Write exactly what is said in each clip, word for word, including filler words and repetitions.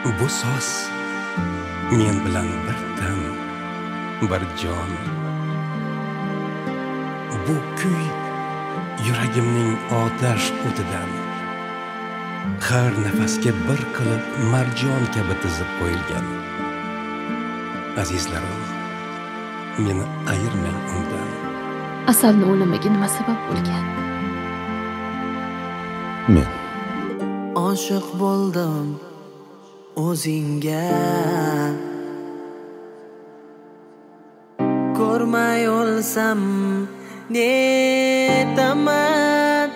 Bu so'z men bilan bir tan, bir jon. Bu kuy yuragimning otash o'tidan har nafasga bir qilib marjon kabi tizib qo'yilgan. Azizlarim, meni ayirmang undan. Asalni o'limiga nima sabab bo'lgan? Men oshiq bo'ldim o'zingga, ko'rmay o'lsam netaman.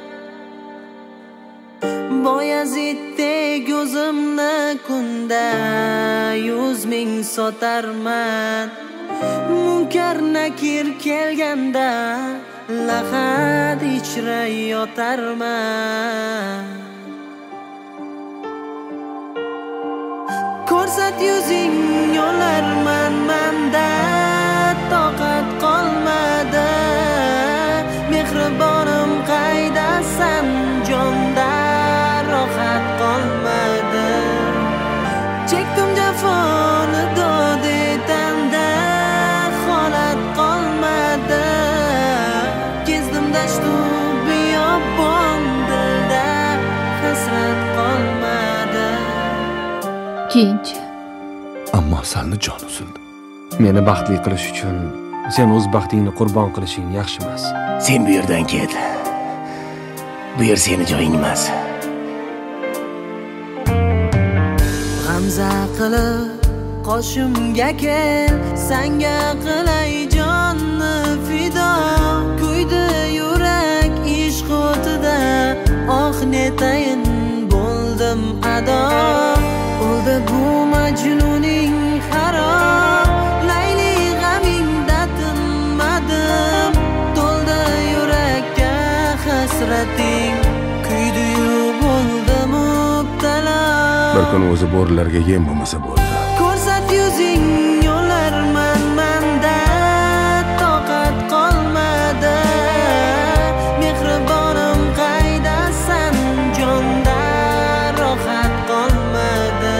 Boyaziddek o'zimni kunda yuz ming sotarman. Munkar nakir kelganda lahad ichra yotarman. Ko'rsat yuzing yolarman, manda toqat qolmadi. Mehribonim qaydasan, jonda rohat qolmadi. Chekdim jafoni dodi tanda holat qolmadi. Kezdim dashtu biyobon, dilda hasrat qolmadi. Keyinchi ammo Asalni jon uzildi. Meni baxtli qilish uchun sen o'z baxtingni qurbon qilishing yaxshi emas. Sen bu yerdan ket. Bu yer seni joying emas. G'amza qilib qoshimga kel, senga qilay jonni fido. Kuydi yurak ishq o'tida, oh netayin bo'ldim ado. O'ldi bu majnuning harom, layli g'amingda tinmadim. To'ldi yurakka hasrating, kuydi-yu bo'ldi mubtalo. Bir kun o'zi bo'rilarga yem bo'lmasa bo'ldi. Ko'rsat yuzing yolarman, manda toqat qolmadi. Mehribonim qaydasan, jonda rohat qolmadi.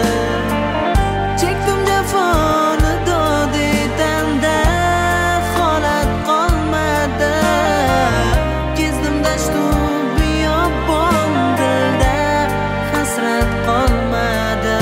Chekdim jafoni dodi tanda holat qolmadi. Kezdim dashtu biyobon, dilda hasrat qolmadi.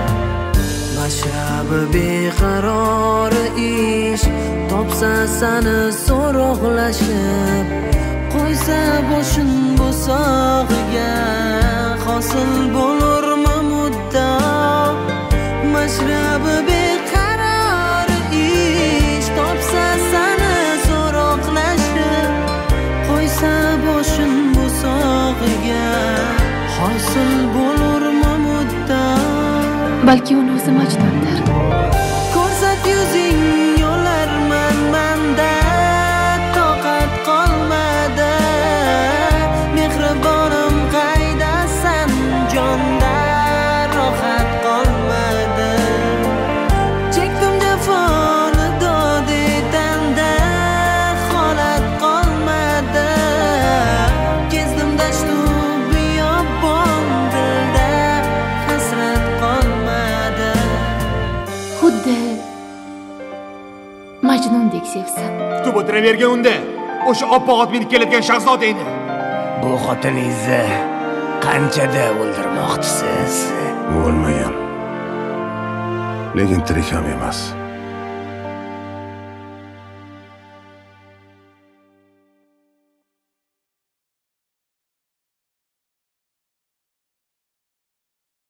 Mashrabi beqarori ish topsa sani so'roqlashib, qo'ysa boshim bo'sog'iga hosil bo'lurmi muddao. Mashrabi beqarori ish topsa sani so'roqlashib, qo'ysa boshim bo'sog'iga hosil bo'lurmi muddao. balki uni o'zi Majnundir. Ko'rsat yuzing yolarman, manda toqat qolmadi. Mehribonim qaydasan, jonda rohat qolmadi. Chekdim jafoni dodi tanda holat qolmadi. Kezdim dashtu biyobon, dilda hasrat qolmadi. Xuddi Majnundek sevsin. Kutib o'tiravergan unda. O'sha oppoq ot minib keladigan shahzodangni. Bu xotiningizni qanchada o'ldirmoqchisiz? O'lmagan. Lekin tirik ham emas.